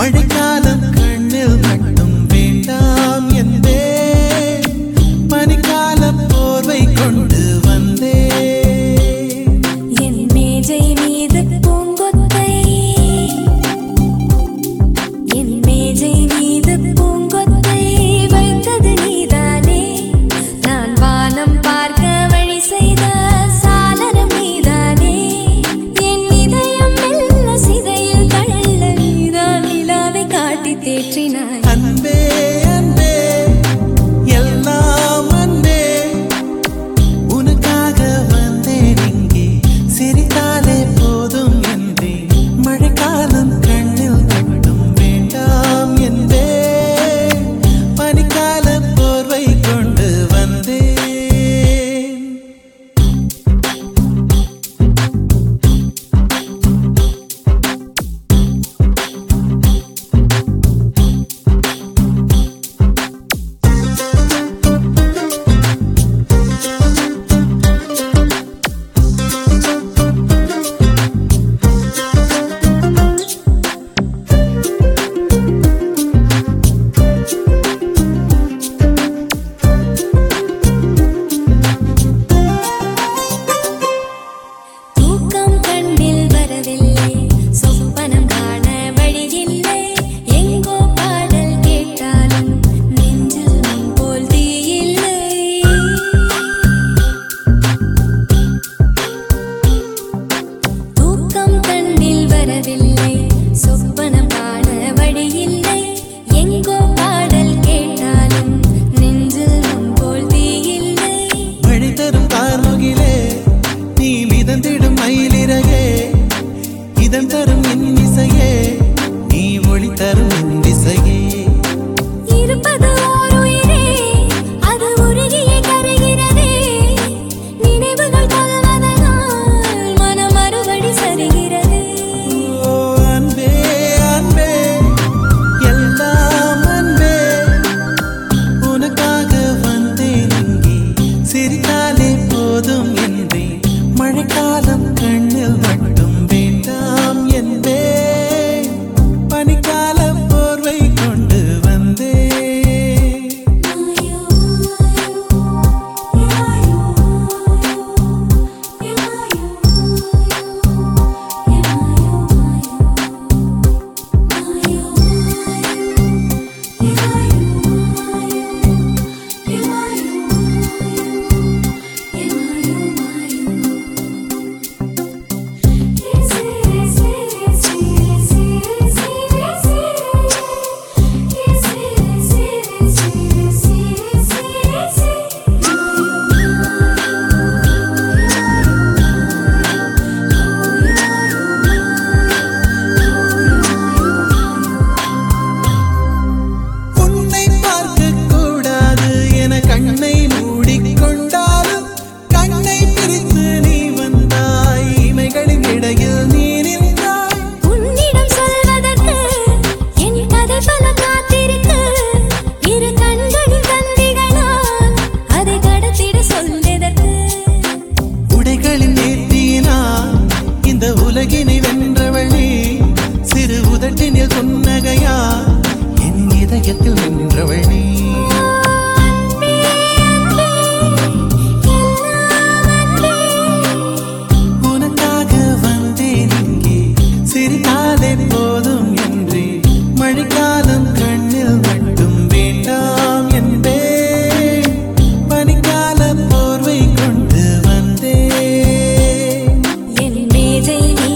மழைக்காலம் கண்ணில் மட்டும் வேண்டாம் என்பே பனிக்கால போர்வை கொண்டு வந்தே என் மேஜை மீது பூங்கொத்தை என் மேஜை மீது பூங்கொத்தை வைத்தது நீதானே நான் வானம் பார்க்க வழி செய்த சாளரம் நீதானே என் இதயம் மெல்ல சிதையில் தள்ள நீதான் நிலாவை காட்டி தேற்றினாய் அன்பே அன்பே எல்லாம் அன்பே உனக்காக வந்தேன் இங்கே சிரித்தாலே போதும் என்றே மழைக்காலம் கண்ணில் மட்டும் வேண்டாம் என்பே பனிக்கால போர்வை கொண்டு வந்தேன் தூக்கம் கண்ணில் வரவில்லை சொப்பனம் காண வழியில்லை எங்கோ பாடல் கேட்டாலும் நெஞ்சில் முன் போல் தீயில்லை தூக்கம் கண்ணில் வரவில்லை சொப்பனம் காண வழியில்லை எங்கோ பாடல் கேட்டாலும் நெஞ்சில் முன் போல் தீயில்லை மழை தரும் கார்முகிலே நீ மிதந்திடும் மயிலிறகே இதன் தரும் என் இசையே நீ ஒளி தரும் என் திசையே இருப்பது ஓர் உயிரே அது உருகியே கரைகிறதே நினைவுகள் கொள்வதனால் மனம் மறுபடி சரிகிறது ஓ அன்பே அன்பே எல்லாம் அன்பே உனக்காக வந்தேன் இங்கே சிரித்தாலே போதும் என்றே மழைக்காலம் கண்ணில் மட்டும் வேண்டாம் என்பே பனிக்கால போர்வை கொண்டு வந்தே உன்னை பார்க்க கூடாது என கண்ணை மூடிக்கொண்டாலும் கண்ணை பிரித்து நீ வந்தாய் இமைகளின் இடையில் நீ நின்றாய் உன்னிடம் சொல்வதற்கு என் கதை பல காத்திருக்கு இரு கண்களின் தந்திகளால் அதை கடத்திட சொல்வதற்கு உடைகளின் நேர்த்தியினால் இந்த உலகினை வென்றவளே சிறு உதட்டினில் புன்னகையா என் இதயத்தில் நின்றவளே அன்பே அன்பே எல்லாம் அன்பே உனக்காக வந்தேன் இங்கே சிரித்தாலே போதும் என்றே மழைக்காலம் கண்ணில் மட்டும் வேண்டாம் என்பே பனிக்கால போர்வை கொண்டு வந்தேன் என் மேஜை